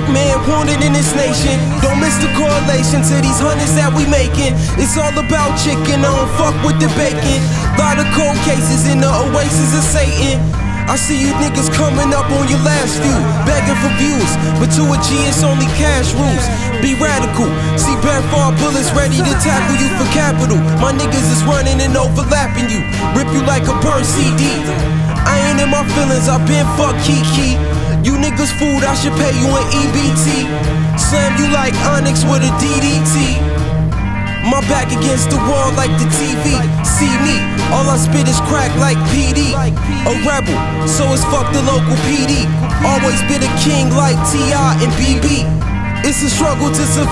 Black man wanted in this nation. Don't miss the correlation to these hundreds that we making. It's all about chicken, I don't fuck with the bacon. Lot of cold cases in the oasis of Satan. I see you niggas coming up on your last few, begging for views, but to a G it's only cash rules. Be radical, see bad far bullets ready to tackle you for capital. My niggas is running and overlapping you, rip you like a burned CD. I ain't in my feelings, I been fuck Kiki. You niggas food, I should pay you an EBT. Slam you like Onyx with a DDT. My back against the wall like the TV. See me, all I spit is crack like PD. A rebel, so it's fuck the local PD. Always been a king like T.I. and BB. It's a struggle to survive.